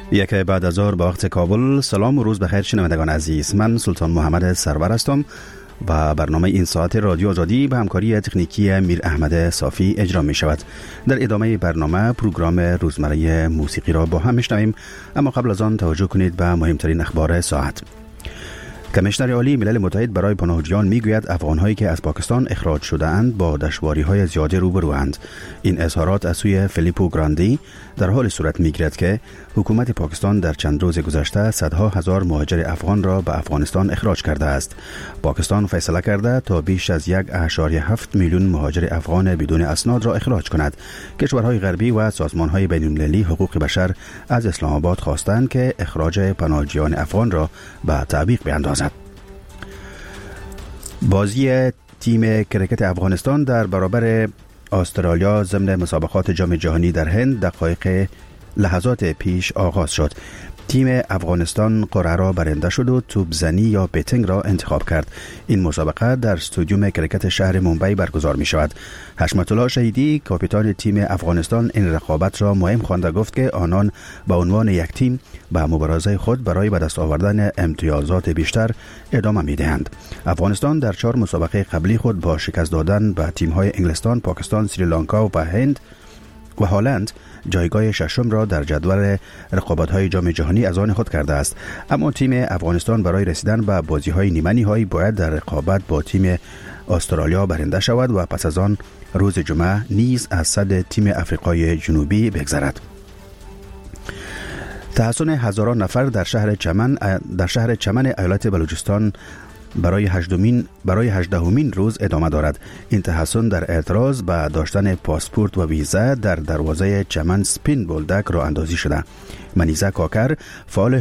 یک بعد از ظهر با وقت کابل. سلام و روز بخیر شنوندگان عزیز. من سلطان محمد سرور هستم و برنامه این ساعت رادیو آزادی به همکاری تکنیکی میر احمد صافی اجرا می شود. در ادامه برنامه پروگرام روزمره موسیقی را با هم میشنویم، اما قبل از آن توجه کنید به مهمترین اخبار ساعت. کمیشنر عالی ملل متحد برای پناهجویان میگوید افغان‌هایی که از پاکستان اخراج شده اند با دشواری‌های زیاده روبروند. این اظهارات از سوی فیلیپو گراندی در حال صورت میگیرد که حکومت پاکستان در چند روز گذشته صدها هزار مهاجر افغان را به افغانستان اخراج کرده است. پاکستان فیصله کرده تا بیش از 1.7 میلیون مهاجر افغان بدون اسناد را اخراج کند. کشورهای غربی و سازمان‌های بین‌المللی حقوق بشر از اسلام آباد خواستند که اخراج پناهجویان افغان را به تعویق بیاندازد. بازی تیم کرکت افغانستان در برابر استرالیا ضمن مسابقات جام جهانی در هند لحظات پیش آغاز شد. تیم افغانستان قرعه را برنده شد و توپ زنی یا بیتینگ را انتخاب کرد. این مسابقه در استادیوم کرکت شهر ممبئی برگزار می شود. حشمت الله شهیدی کاپیتان تیم افغانستان این رقابت را مهم خوانده، گفت که آنان به عنوان یک تیم به مبارزه خود برای به دست آوردن امتیازات بیشتر ادامه می دهند. افغانستان در 4 مسابقه قبلی خود با شکست دادن به تیم‌های انگلستان، پاکستان، سریلانکا و هند و هلند جایگاه ششم را در جدول رقابت‌های جام جهانی از آن خود کرده است. اما تیم افغانستان برای رسیدن به بازی‌های نیمه نهایی باید در رقابت با تیم استرالیا برنده شود و پس از آن روز جمعه نیز از صد تیم افریقای جنوبی بگذرد. تحصن هزاران نفر در شهر چمن ایالت بلوچستان برای 18مین روز ادامه دارد. این تحصن در اعتراض به داشتن پاسپورت و ویزا در دروازه چمن سپین بولدک راه اندازی شده. منیزه کاکر فعال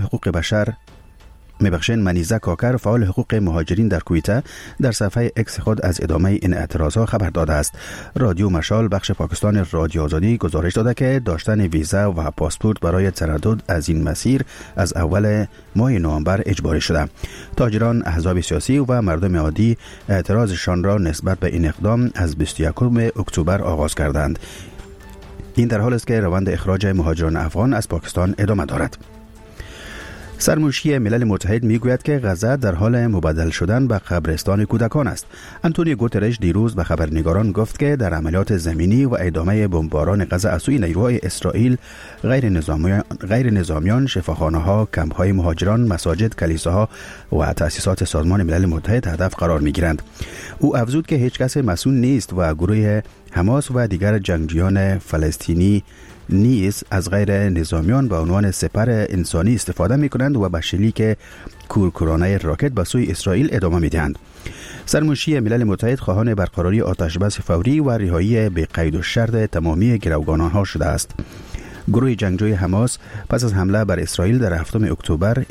حقوق مهاجرین در کویته در صفحه اکس خود از ادامه این اعتراضها خبر داده است. رادیو مشال بخش پاکستان رادیو آزادی گزارش داده که داشتن ویزا و پاسپورت برای تردد از این مسیر از اول ماه نوامبر اجباری شده. تاجران، احزاب سیاسی و مردم عادی اعتراضشان را نسبت به این اقدام از 21 اکتبر آغاز کردند. این در حالی است که روند اخراج مهاجران افغان از پاکستان ادامه دارد. سرمنشی ملل متحد میگوید که غزه در حال مبدل شدن به قبرستان کودکان است. آنتونیو گوترش دیروز به خبرنگاران گفت که در عملیات زمینی و ادامه بمباران غزه از سوی نیروهای اسرائیل غیر نظامیان، شفاخانه‌ها، کمپ‌های مهاجران، مساجد، کلیساها و تأسیسات سازمان ملل متحد هدف قرار میگیرند. او افزود که هیچ کس مسئول نیست و گروه حماس و دیگر جنگجویان فلسطینی نیز از غیر نظامیان به عنوان سپر انسانی استفاده می کنند و به شلیک کورکورانه راکت به سوی اسرائیل ادامه می دهند. سرمنشی ملل متحد خواهان برقراری آتشبس فوری و رهایی به قید و شرط تمامی گروگانها شده است. گروه جنگجوی حماس پس از حمله بر اسرائیل در 7 اکتبر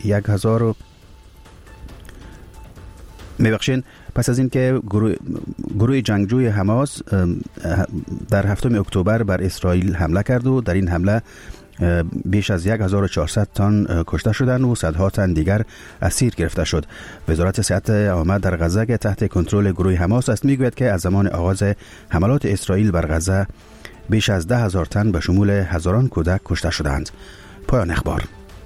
پس از اینکه گروه جنگجوی حماس در 7 اکتبر بر اسرائیل حمله کرد و در این حمله بیش از 1400 تن کشته شدند و صدها تن دیگر اسیر گرفته شد. وزارت صحت عامه در غزه که تحت کنترل گروه حماس است میگوید که از زمان آغاز حملات اسرائیل بر غزه بیش از 10,000 تن به شمول هزاران کودک کشته شدند. پایان اخبار.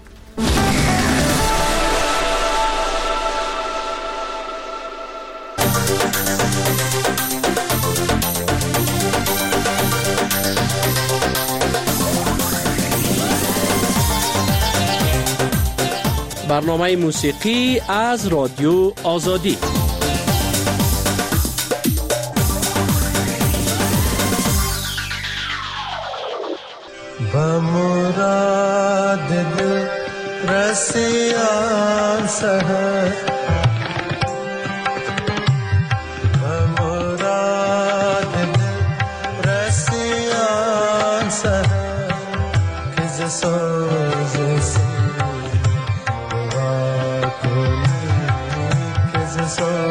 برنامه موسیقی از رادیو آزادی. با مراد دل رسیان سهر، با مراد دل رسیان سهر که ز سوز So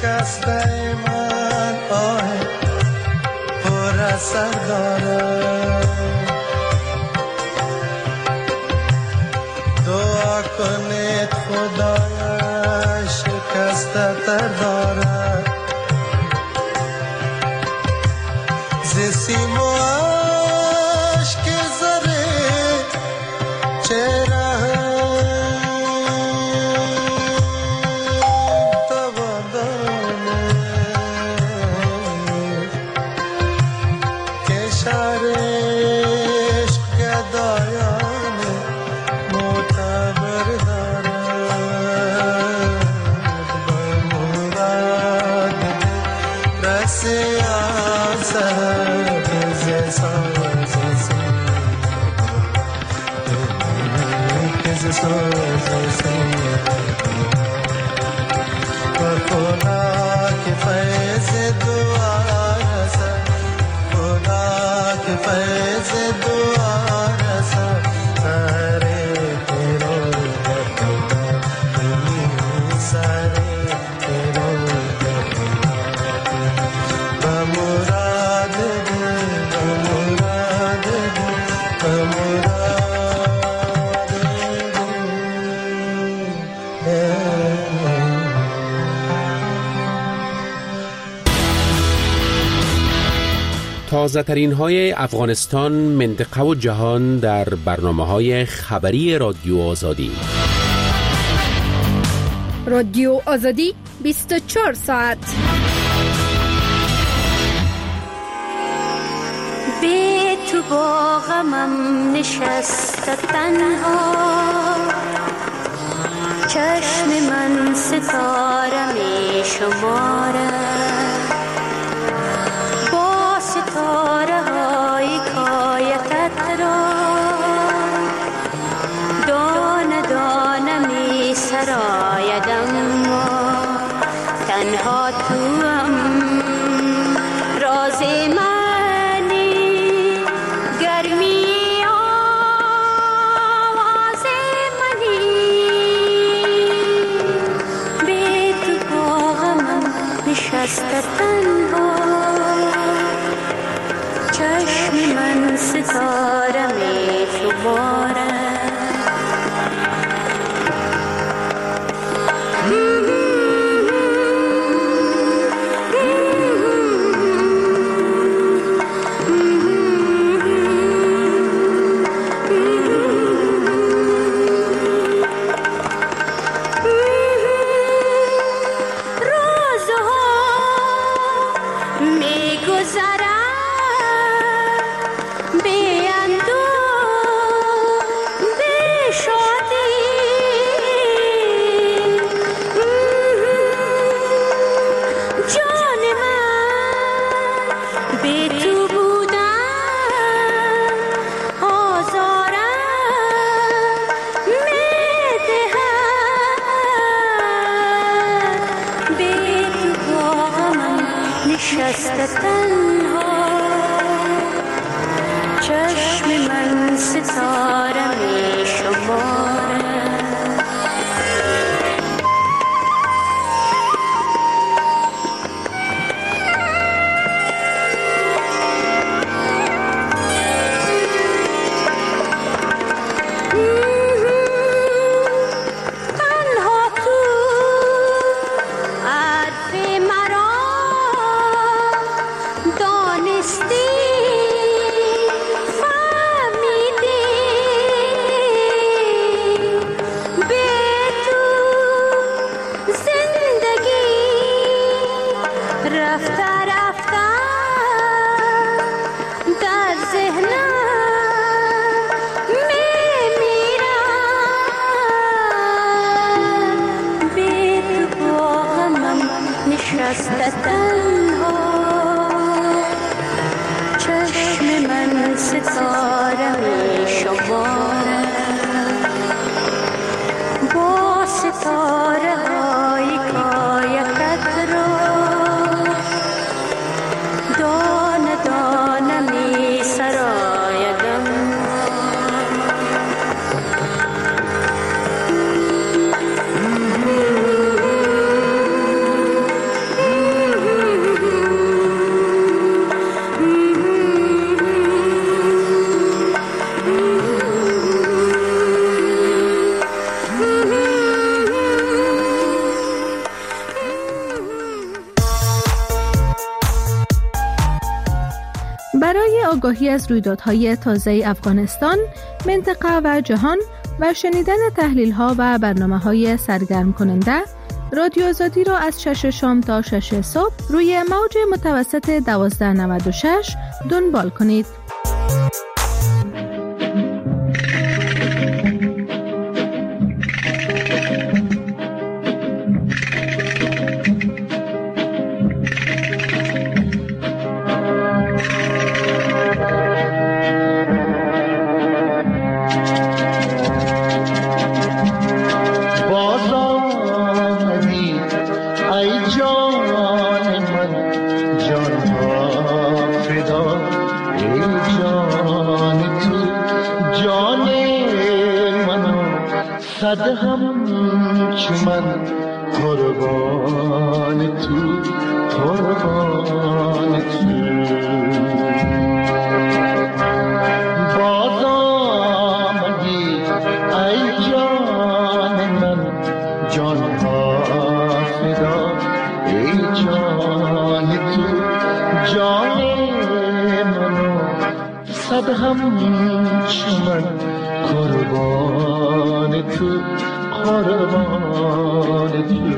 شکسته من آه پر اثر دارد. دعا کنید خدایا شکسته تر دارد. ز سیم و اشک زره چهره تازه‌ترین های افغانستان، منطقه و جهان در برنامه‌های خبری رادیو آزادی. رادیو آزادی 24 ساعت. به تو با غمم نشسته تنها، چشم من ستاره می شماره، با ستاره های کایتت را دانه دانه می سرایدم، تنها تو هم راز منی، گرمی آواز منی، به تو با غمم نشسته تنها، چشم من ستاره می شماره. برای آگاهی از رویدادهای تازه افغانستان، منطقه و جهان و شنیدن تحلیل‌ها و برنامه‌های سرگرم کننده، رادیو آزادی را از 6 شام تا 6 صبح روی موج متوسط 1296 دنبال کنید. هم چمن قربان تو، قربان تو. باز آمدی ای جان من، جان ها فدا ای جان تو. جان منو صد هم چمن قربان تو، قربان تو.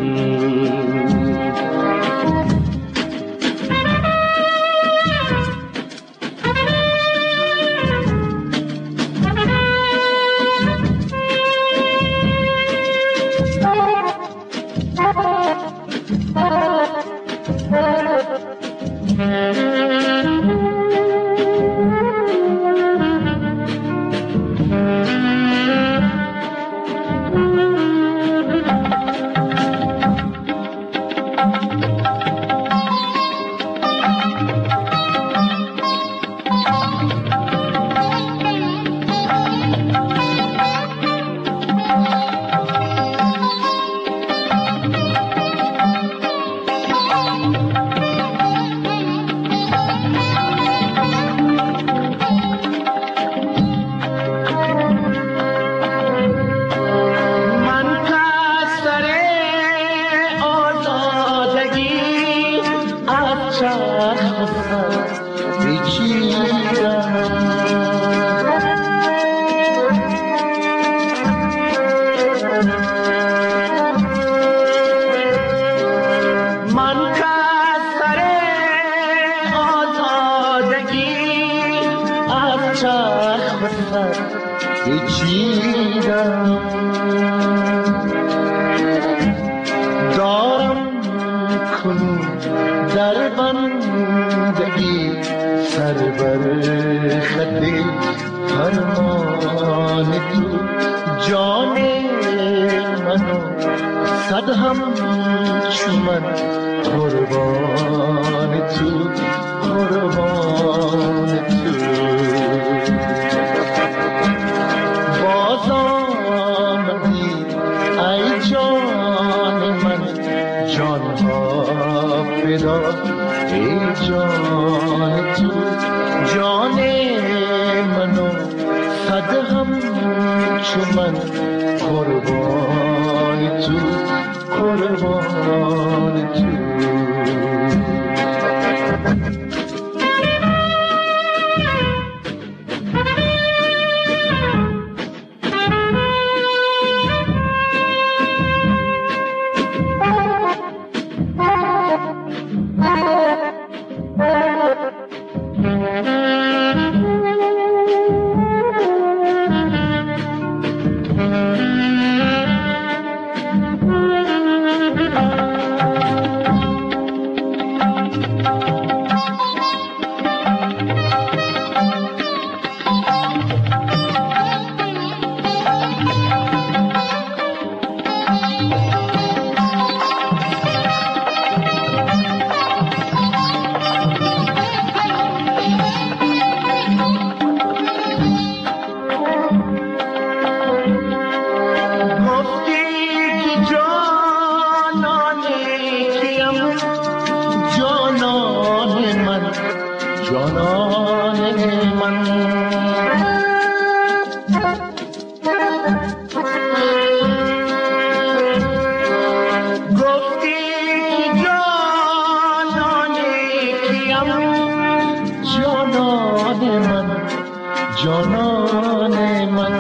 جانان من.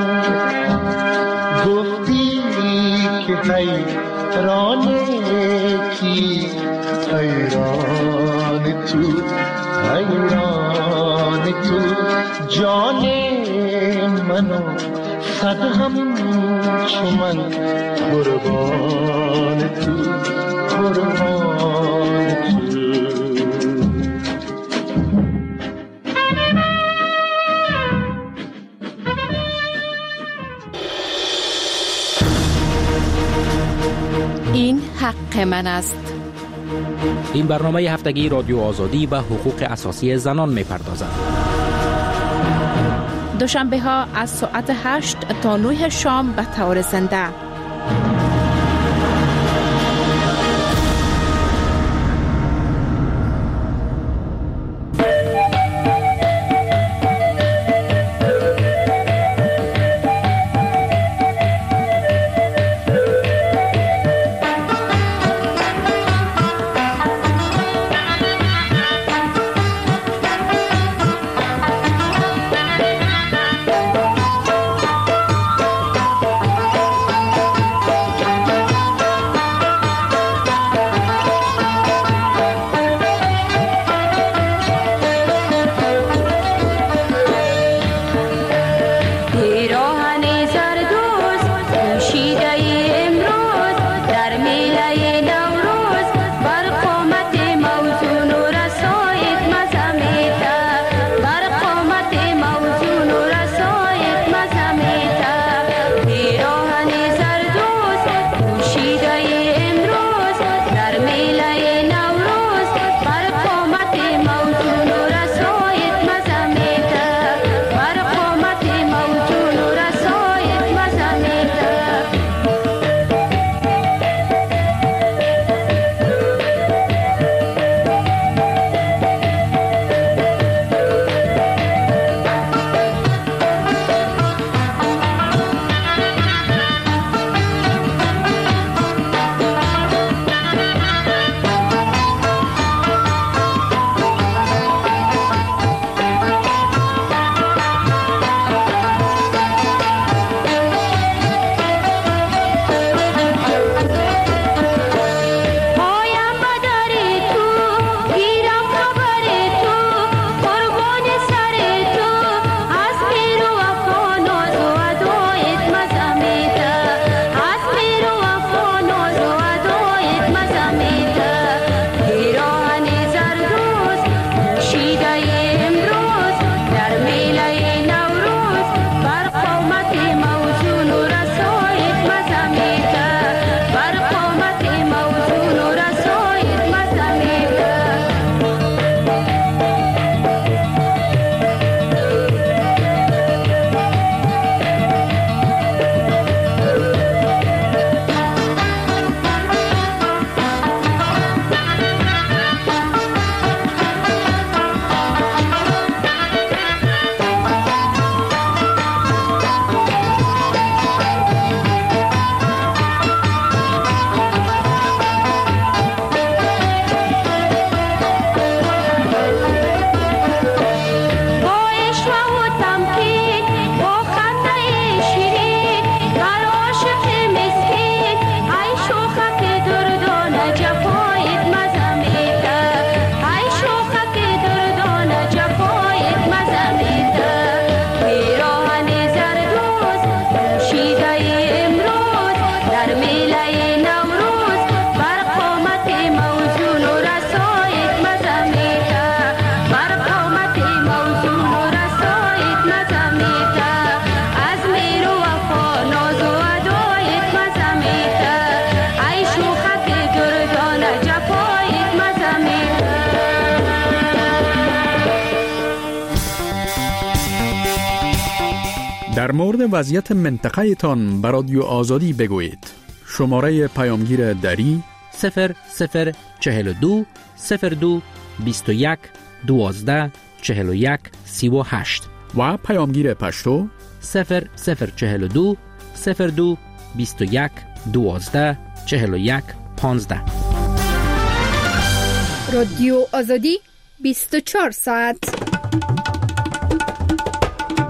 گفتی که حیران کی، حیران تو جان منو صد هم چو من قربان تو. این حق من است. این برنامه هفتگی رادیو آزادی به حقوق اساسی زنان می‌پردازد. دوشنبه ها از ساعت 8 تا 9 شام به طور زنده. در مورد وضعیت منطقه تان به رادیو آزادی بگویید. شماره پیامگیر دری 0042 02 21 12 41 38 و پیامگیر پشتو 0042 02 21 12 41 15. رادیو آزادی 24 ساعت.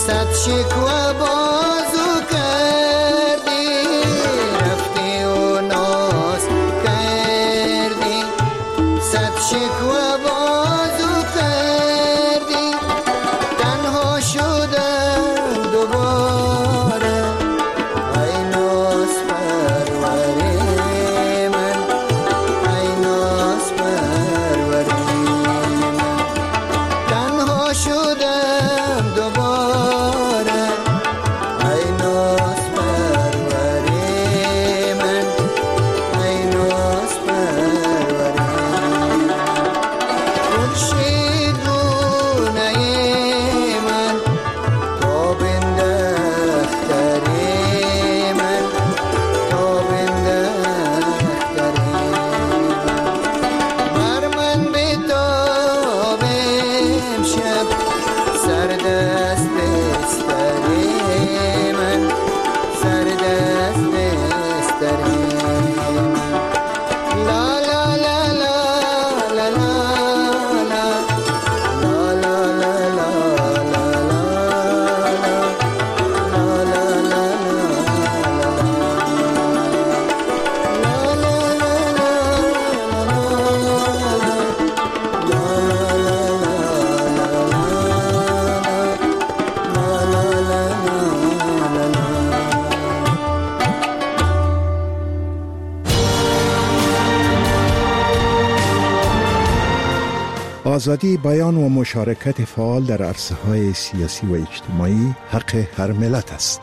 صد شکوه بازو کردی، رفتی و ناز کردی، صد شکوه بازو کردی، تنها شدم دوباره، ای ناز پروری من، ای ناز پروری من، تنها شدم دوباره، ای ناز پروری من، ای ناز پروری من، خورشیدونه من، تابنده اختری من، تابنده اختری من، بر من بتاب امشب، سرد است بستری من، سرد است بستری من، لا لا لا لا لا لا لا لا لا لا آزادی بیان و مشارکت فعال در عرصه‌های سیاسی و اجتماعی حق هر ملت است.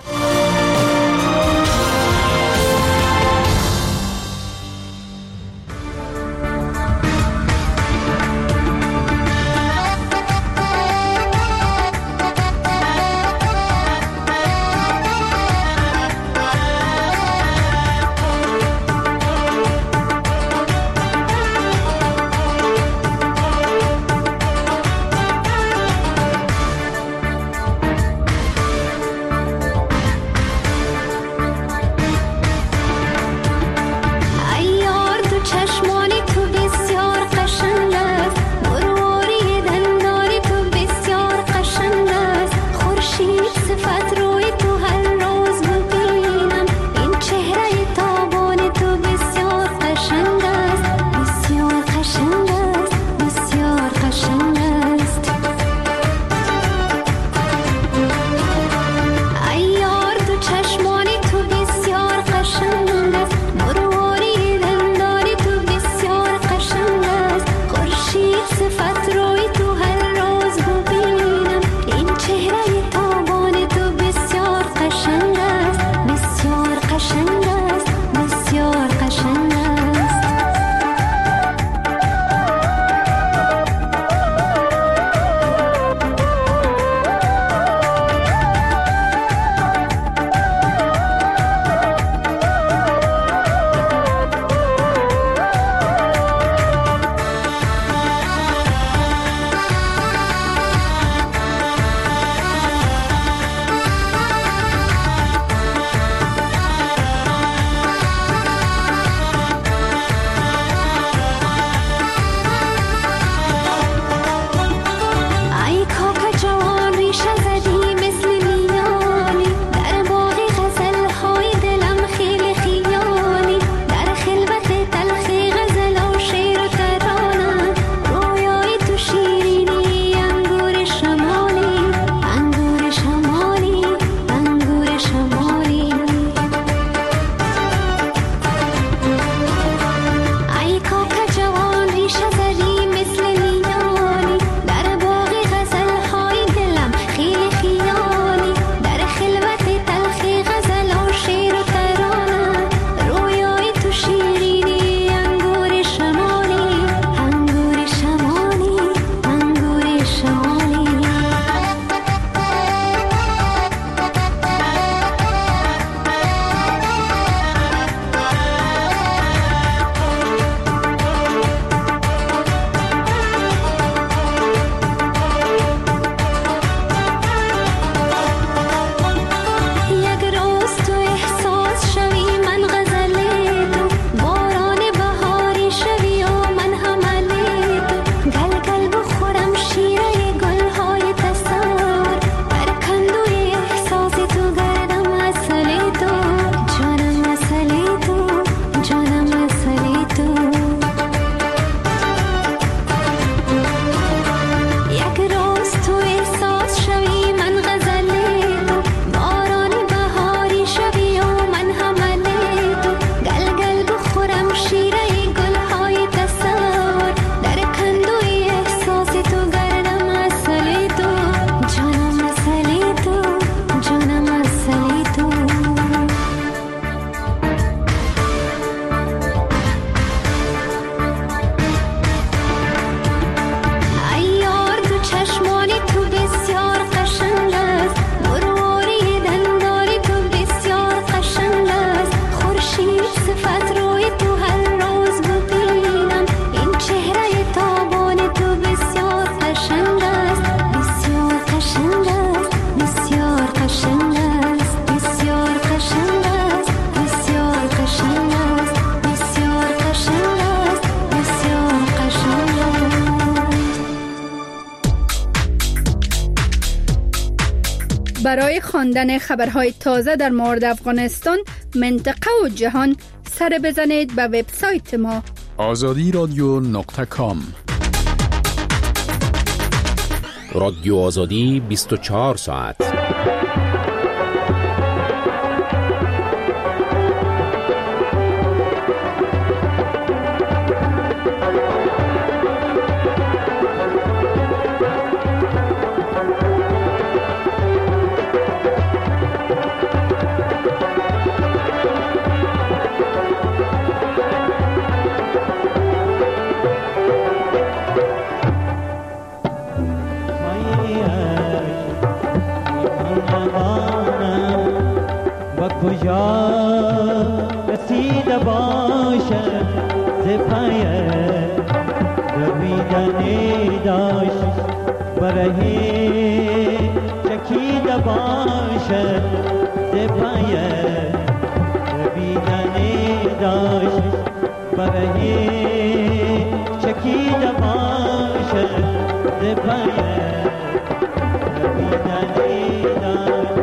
برای خواندن خبرهای تازه در مورد افغانستان، منطقه و جهان، سر بزنید به وبسایت ما azadiradio.com. رادیو آزادی 24 ساعت. رسیده باشد ز پای دویدنی داشت برهی چکیده باشد ز پای دویدنی داشت برهی چکیده باشد ز پای دویدنی داشت.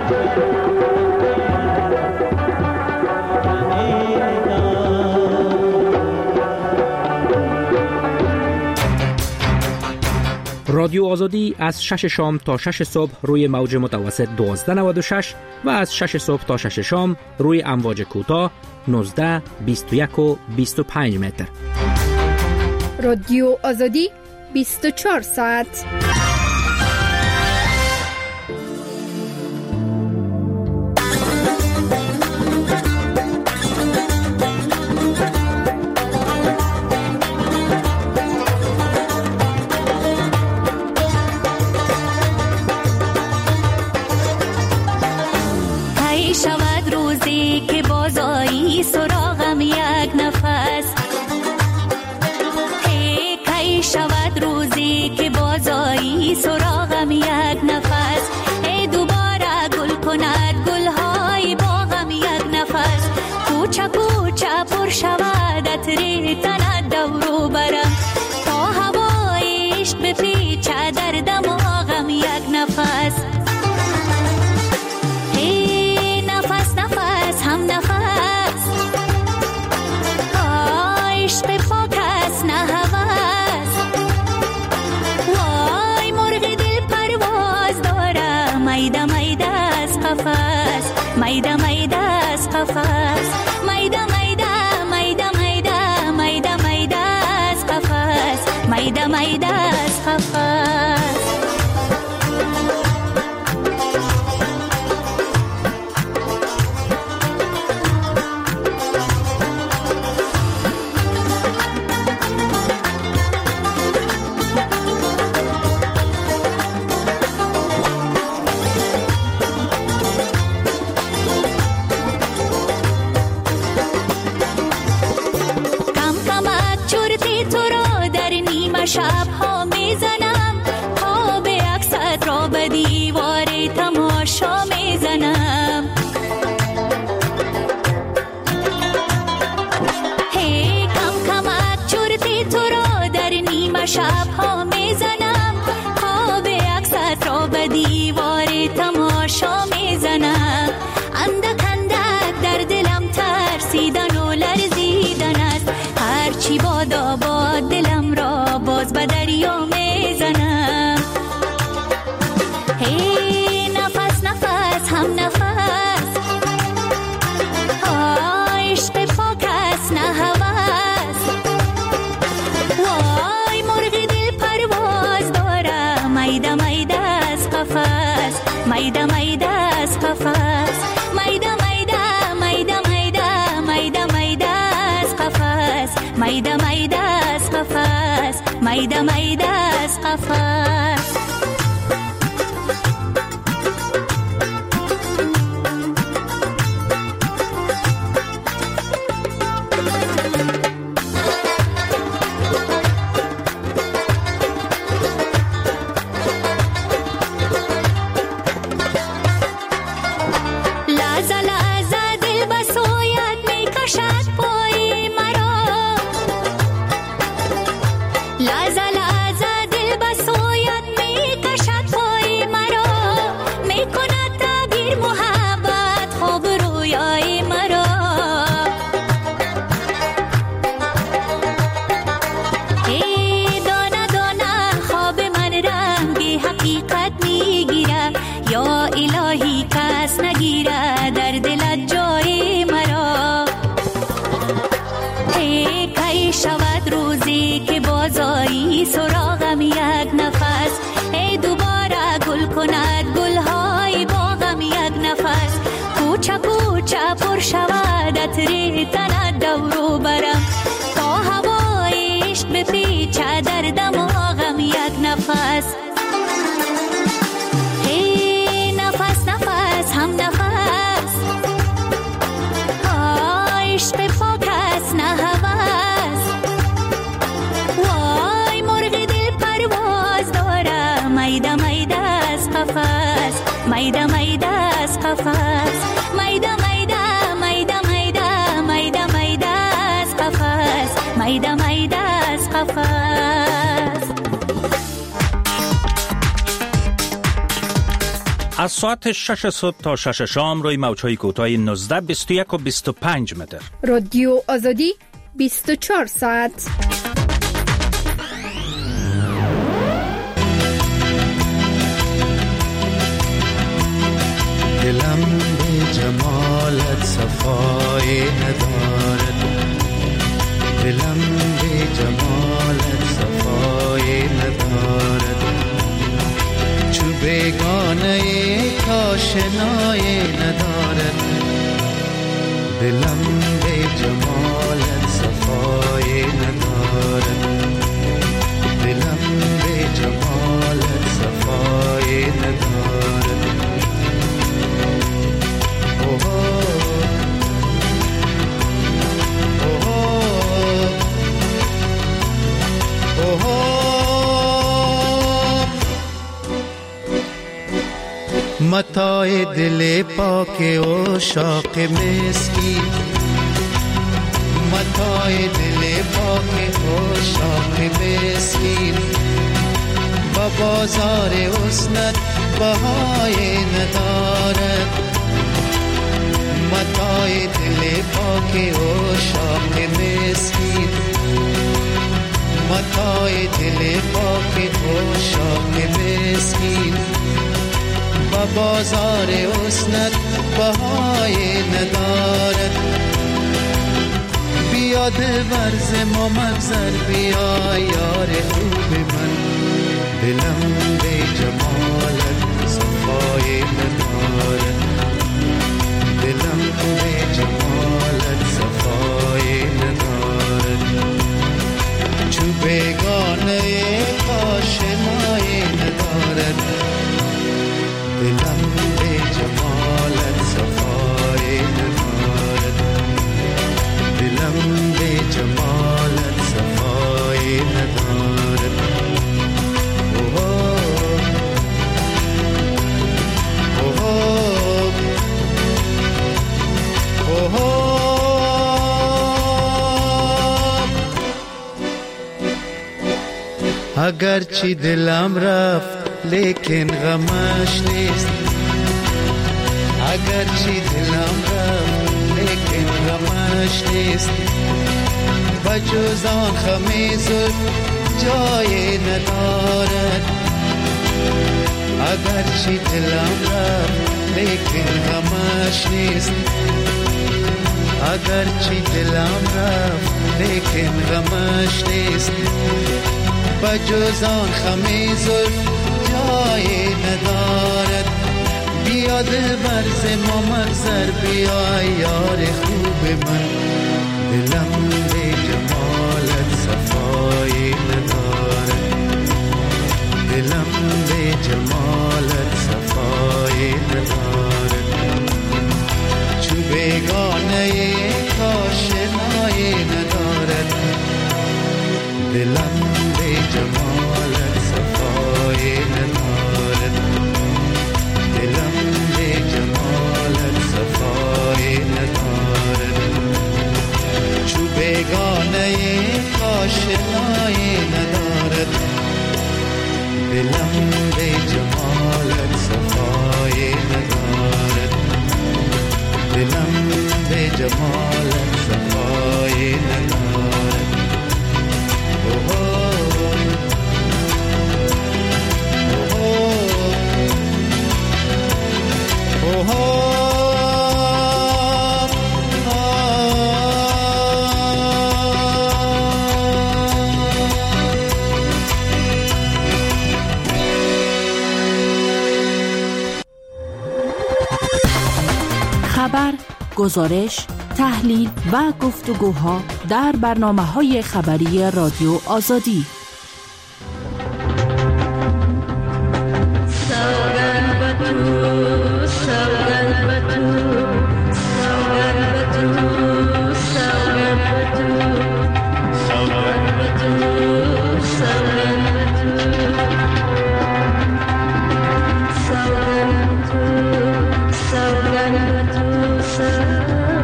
رادیو آزادی از 6 شام تا 6 صبح روی موج متوسط 1296 و از 6 صبح تا 6 شام روی امواج کوتاه 19، 21 و 25 متر. رادیو آزادی 24 ساعت. شود روزی که بازایی سراغم یک نفس، کی شود روزی که بازایی سراغم یک نفس، دوباره گل کند گلهای باغم یک نفس، کوچه کوچه پر شود عطر تنت دورو برم، تا هوای عشق بپیچه در دماغم یک نفس. هم نفس عشق پاک است نه هوس، وای مرغ دل پرواز داره، میده میده از قفس، میده میده از قفس، میده میده میده میده میده میده از قفس، میده میده از قفس. شب‌ها میزنم پا به عکست را به دیوار تماشا میزنم، هی کم کمک چرتی تو را در نیمه شب‌ها میزنم پا به عکست را به دیوار تماشا میزنم، اندک اندک در دلم ترسیدن و لرزیدن است، هرچی بادا باد دلم را باز به دریا میزنم، هی نفس نفس هم نفس عشق پاک است نه هوس، وای مرغ دل پرواز داره، میده میده از قفس، میده میده از قفس، میده میده میده میده میده میده از قفس، میده میده از قفس، میده میده از قفس. شود روزی که بازایی سراغم یک نفس، دوباره گل کند گلهای باغم یک نفس، کوچه کوچه پر شود عطر تنت دورو برم، تا هوای عشق بپیچه در دماغم یک نفس، هی نفس نفس هم نفس عشق پاک است نه هوس، وای مرغ دل پرواز داره، میده میده از قفس، میده میده از قفس، میده میده میده میده میده میده از قفس، میده میده از قفس. از ساعت 6 صبح تا 6 شام روی موج‌های کوتاه 19، 21 و 25 متر. رادیو آزادی 24 ساعت. دلم به جمالت صفای ندارد، دلم به جمالت صفای ندارد، چو بیگانه کاشنای ندارد، دلم به جمالت صفای ندارد، دلم به جمالت صفای ندارد. متاع دل پاک و شاق مسکین، متاع دل پاک و شاق مسکین، با بازار حسنت بهای ندارد، متاع دل پاک و شاق مسکین، متاع دل پاک و شاق مسکین، با بازار حسنت بهای ندارد. بیا دلبر ز ما مگذر، بیا یار خوب من، دلم به جمالت صفای ندارد، دلم به جمالت صفای ندارد، چو بیگانه کاشنای ندارد، دلم به جمالت صفای ندارد، دلم به جمالت صفای ندارد. اگر چی دلم رفت لیکن غمش نیست، اگر چی دلم رفت لیکن غمش نیست، بجز آن خم زلف جای ندارد، اگر چی دلم رفت لیکن غمش نیست، اگر چی دلم رفت لیکن غمش نیست، بجز آن خم زلف جای ندارد. بیا دلبر ز ما مگذر، بیا یار خوب من، دلم به جمالت صفای ندارد، دلم به جمالت صفای ندارد، چو بیگانه کاشنای ندارد، دلم به جمالت صفای ندارد، دلم به جمالت صفای ندارد، چو بیگانه کاشنای ندارد، دلم به جمالت صفای ندارد، دلم به جمالت صفای ندارد. خبر، گزارش، تحلیل و گفتگوها در برنامه‌های خبری رادیو آزادی.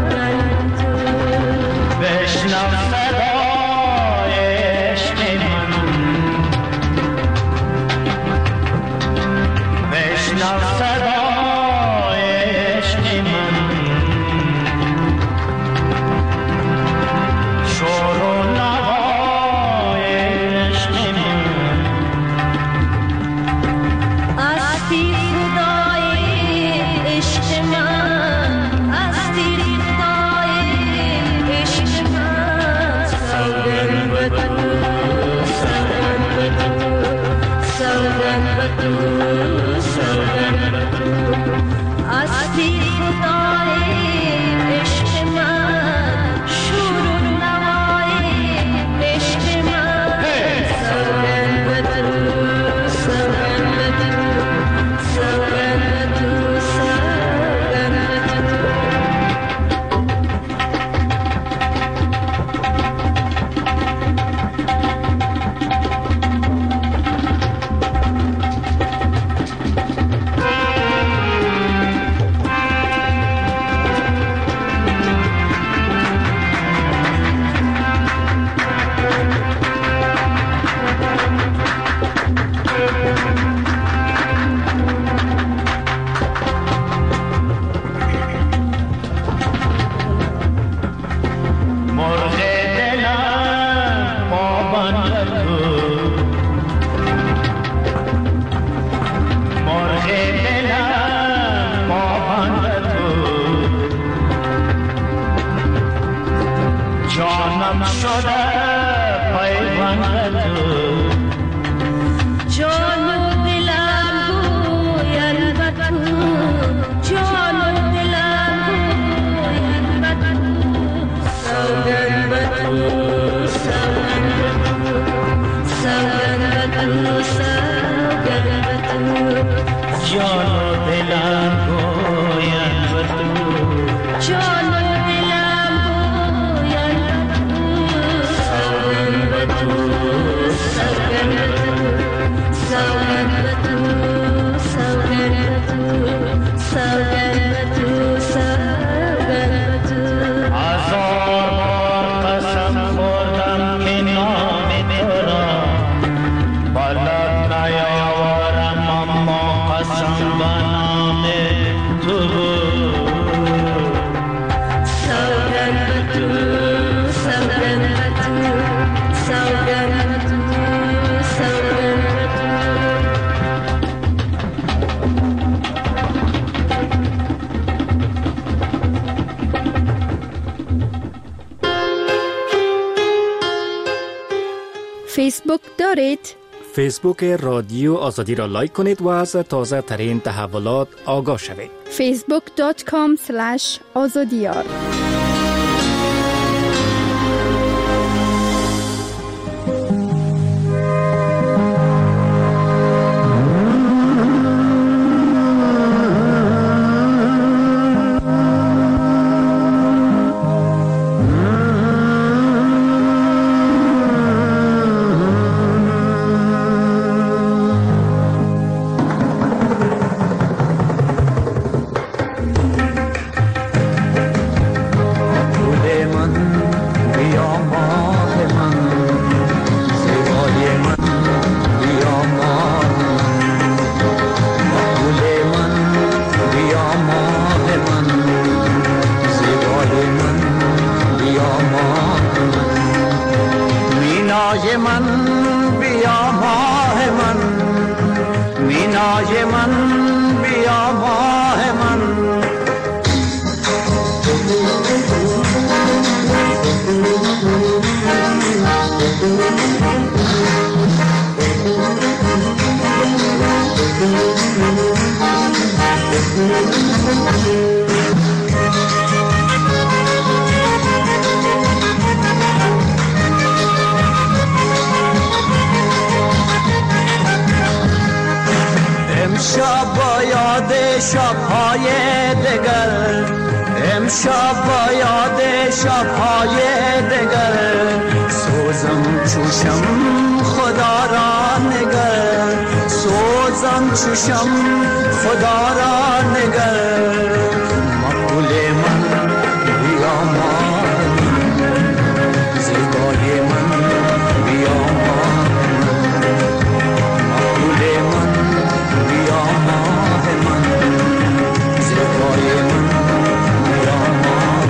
بشنو صدای عشق من، فیسبوک دارید؟ فیسبوک رادیو آزادی را لایک کنید و از تازه ترین تحولات آگاه شوید. facebook.com/azadiyar. شب‌های دگر امشب با یاد شب‌های دگر سوزم چوشم خدا را نگر سوزم چوشم خدا را نگر مقبول من بیا ماه زیبای من بیا ماه مقبول من بیا ماه من زیبای من بیا ماه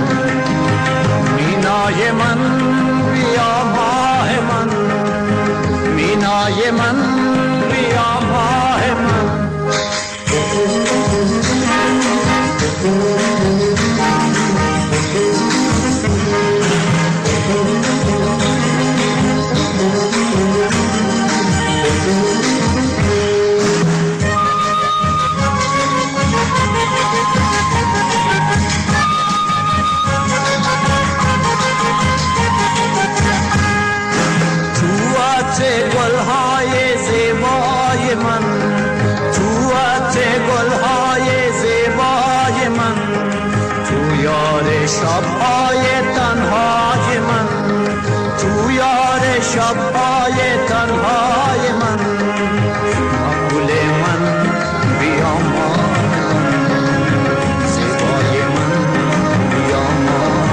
مینای من بیا ماه من مینای من بیا ماه من گلهای زیبای من تو عطر گلهای زیبای من تو یار شب‌های تنهای من تو یار شب‌های تنهای من مقبول من بیا ماه زیبای من بیا ماه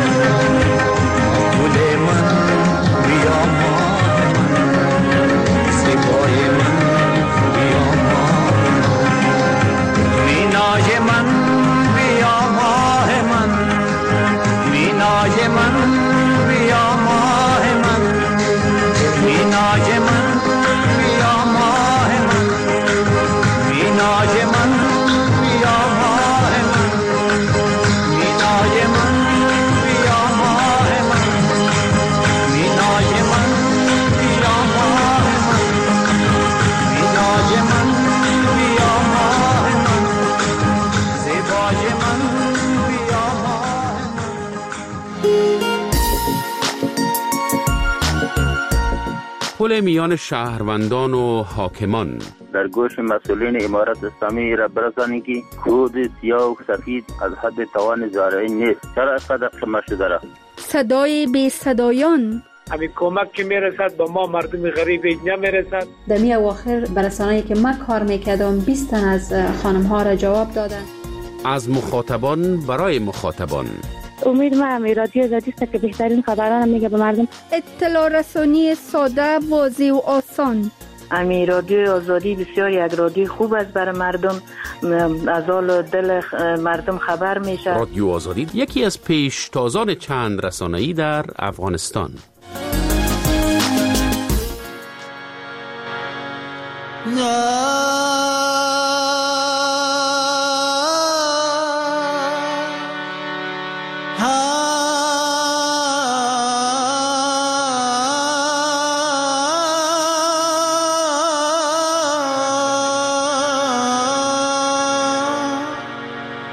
مقبول من بیا ماه مینای من بیا ماه من مینای من بیا ماه من مینای من بیا ماه من مینای من بیا ماه من مینای من بیا ماه من مینای من بیا ماه من مینای من بیا ماه من زیبای من بیا ماه پل میان شهروندان و حاکمان در گوش مسئولین امارت اسلامی را برسانید که کود سیاه و سفید از حد توان زارعین نیست. چرا اینقدر قمه شده را؟ صدای بی صدایان همین کمک که میرسد به ما مردم غریب نمیرسد. در می اواخر برسانه‌ای که من کار میکردم 20 تن از خانم ها را جواب دادن. از مخاطبان برای مخاطبان امید ما رادیو آزادی است که بهترین خبران میگه به مردم. اطلاع رسانی ساده، واضح و آسان. رادیو آزادی بسیار یک رادیو خوب است برای مردم، از حال دل مردم خبر میشه. رادیو آزادی یکی از پیشتازان چند رسانه‌ای در افغانستان.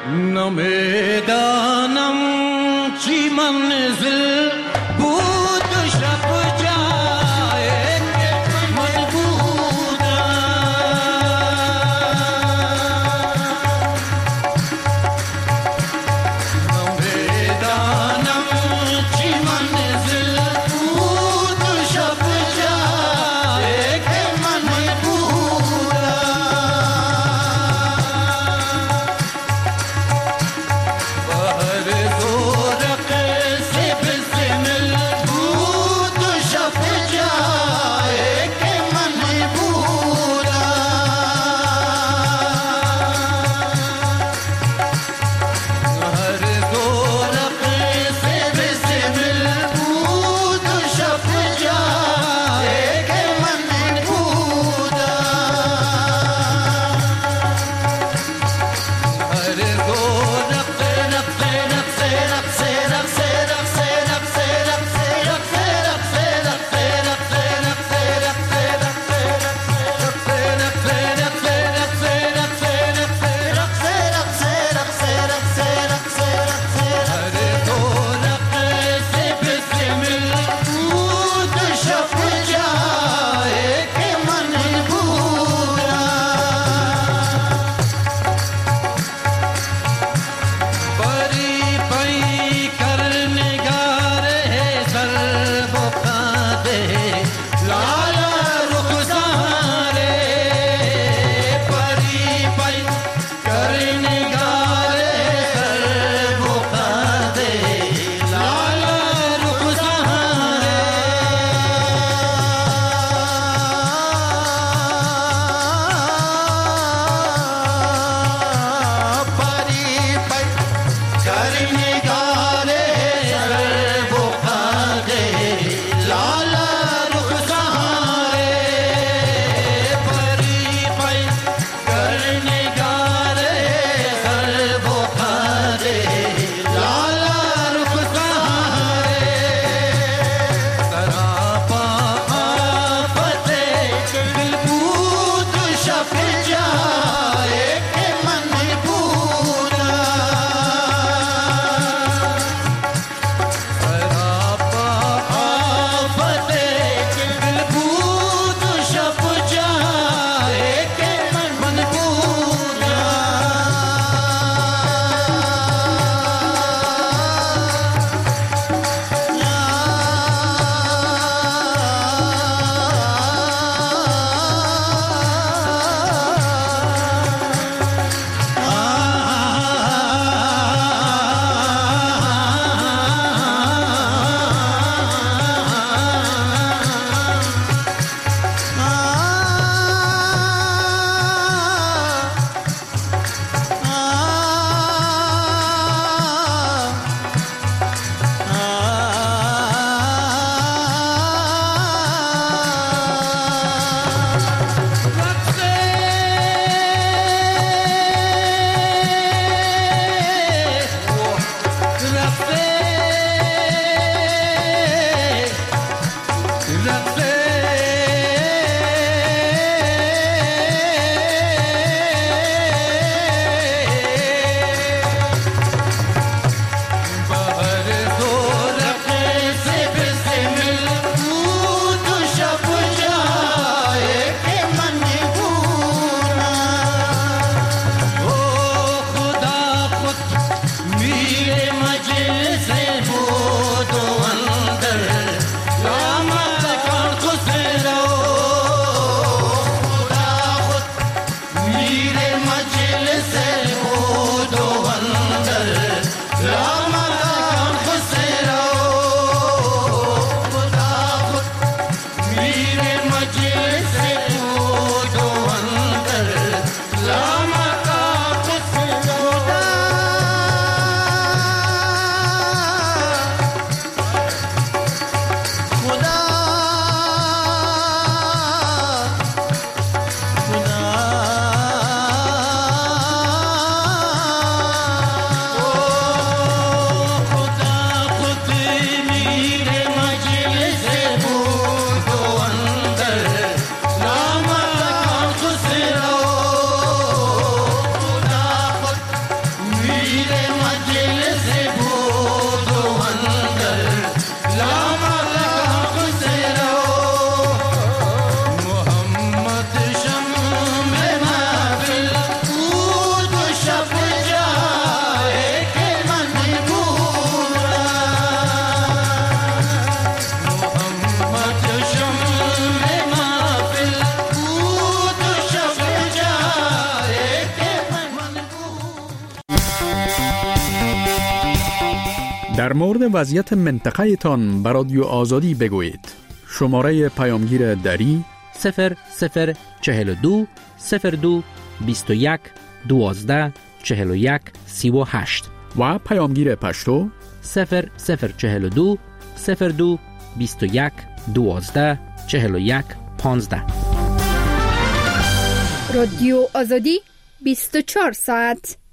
نمیدانم چی منزل بود و شب جای من بودم در مورد وضعیت منطقه تان بر رادیو آزادی بگویید. شماره پیامگیر دری 0042 02 21 12 41 38 و پیامگیر پشتو 0042 02 21 12 41 15. رادیو آزادی 24 ساعت